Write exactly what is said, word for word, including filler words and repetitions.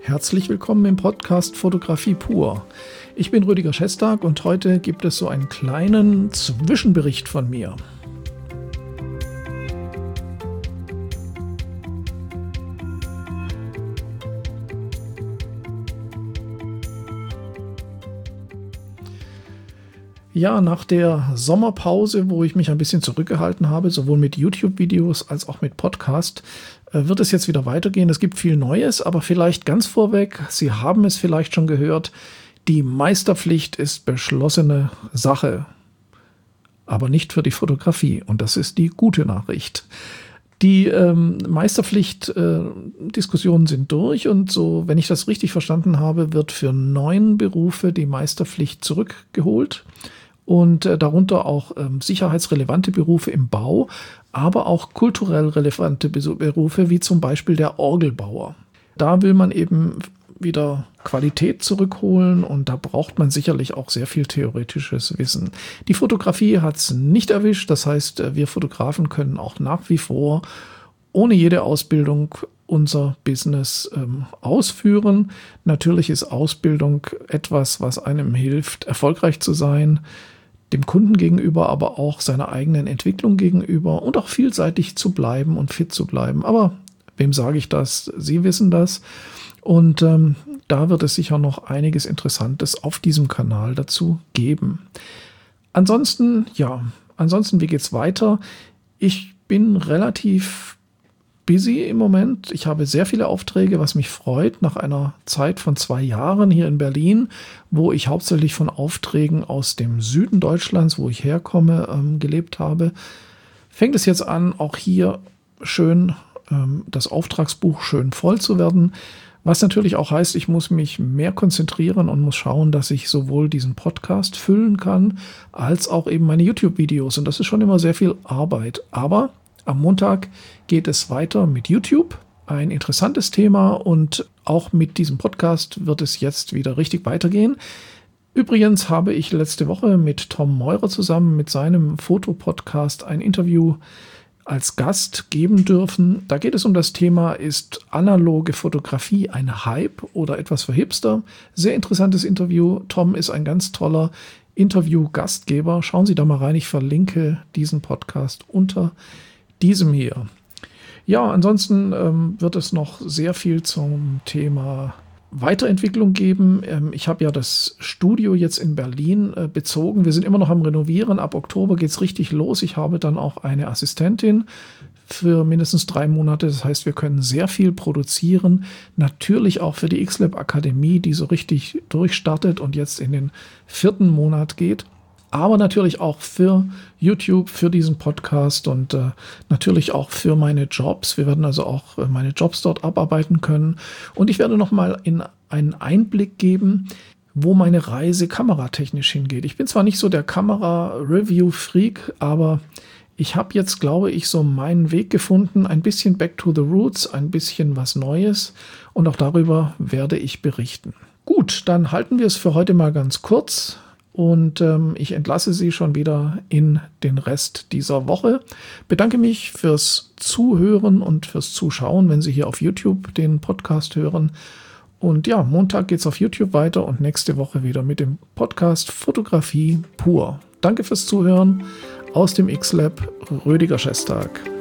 Herzlich willkommen im Podcast Fotografie pur. Ich bin Rüdiger Schestag und heute gibt es so einen kleinen Zwischenbericht von mir. Ja, nach der Sommerpause, wo ich mich ein bisschen zurückgehalten habe, sowohl mit YouTube-Videos als auch mit Podcast, äh, wird es jetzt wieder weitergehen. Es gibt viel Neues, aber vielleicht ganz vorweg, Sie haben es vielleicht schon gehört, die Meisterpflicht ist beschlossene Sache, aber nicht für die Fotografie. Und das ist die gute Nachricht. Die ähm, Meisterpflicht-Diskussionen äh, sind durch und so, wenn ich das richtig verstanden habe, wird für neun Berufe die Meisterpflicht zurückgeholt. Und äh, darunter auch ähm, sicherheitsrelevante Berufe im Bau, aber auch kulturell relevante Berufe, wie zum Beispiel der Orgelbauer. Da will man eben wieder Qualität zurückholen und da braucht man sicherlich auch sehr viel theoretisches Wissen. Die Fotografie hat es nicht erwischt, das heißt, wir Fotografen können auch nach wie vor ohne jede Ausbildung unser Business ähm, ausführen. Natürlich ist Ausbildung etwas, was einem hilft, erfolgreich zu sein, dem Kunden gegenüber, aber auch seiner eigenen Entwicklung gegenüber und auch vielseitig zu bleiben und fit zu bleiben. Aber wem sage ich das? Sie wissen das. Und ähm, da wird es sicher noch einiges Interessantes auf diesem Kanal dazu geben. Ansonsten, ja, ansonsten, wie geht's weiter? Ich bin relativ busy im Moment. Ich habe sehr viele Aufträge, was mich freut, nach einer Zeit von zwei Jahren hier in Berlin, wo ich hauptsächlich von Aufträgen aus dem Süden Deutschlands, wo ich herkomme, ähm, gelebt habe. Fängt es jetzt an, auch hier schön ähm, das Auftragsbuch schön voll zu werden, was natürlich auch heißt, ich muss mich mehr konzentrieren und muss schauen, dass ich sowohl diesen Podcast füllen kann, als auch eben meine YouTube-Videos. Und das ist schon immer sehr viel Arbeit. Aber am Montag geht es weiter mit YouTube. Ein interessantes Thema und auch mit diesem Podcast wird es jetzt wieder richtig weitergehen. Übrigens habe ich letzte Woche mit Tom Meurer zusammen mit seinem Fotopodcast ein Interview als Gast geben dürfen. Da geht es um das Thema, ist analoge Fotografie ein Hype oder etwas für Hipster? Sehr interessantes Interview. Tom ist ein ganz toller Interview-Gastgeber. Schauen Sie da mal rein. Ich verlinke diesen Podcast unter diesem hier. Ja, ansonsten ähm, wird es noch sehr viel zum Thema Weiterentwicklung geben. Ähm, ich habe ja das Studio jetzt in Berlin äh, bezogen. Wir sind immer noch am Renovieren. Ab Oktober geht es richtig los. Ich habe dann auch eine Assistentin für mindestens drei Monate. Das heißt, wir können sehr viel produzieren. Natürlich auch für die X-Lab Akademie, die so richtig durchstartet und jetzt in den vierten Monat geht. Aber natürlich auch für YouTube, für diesen Podcast und äh, natürlich auch für meine Jobs. Wir werden also auch äh, meine Jobs dort abarbeiten können. Und ich werde nochmal in einen Einblick geben, wo meine Reise kameratechnisch hingeht. Ich bin zwar nicht so der Kamera-Review-Freak, aber ich habe jetzt, glaube ich, so meinen Weg gefunden. Ein bisschen back to the roots, ein bisschen was Neues. Und auch darüber werde ich berichten. Gut, dann halten wir es für heute mal ganz kurz. Und ähm, ich entlasse Sie schon wieder in den Rest dieser Woche. Bedanke mich fürs Zuhören und fürs Zuschauen, wenn Sie hier auf YouTube den Podcast hören. Und ja, Montag geht's auf YouTube weiter und nächste Woche wieder mit dem Podcast Fotografie pur. Danke fürs Zuhören. Aus dem X-Lab, Rüdiger Schestag.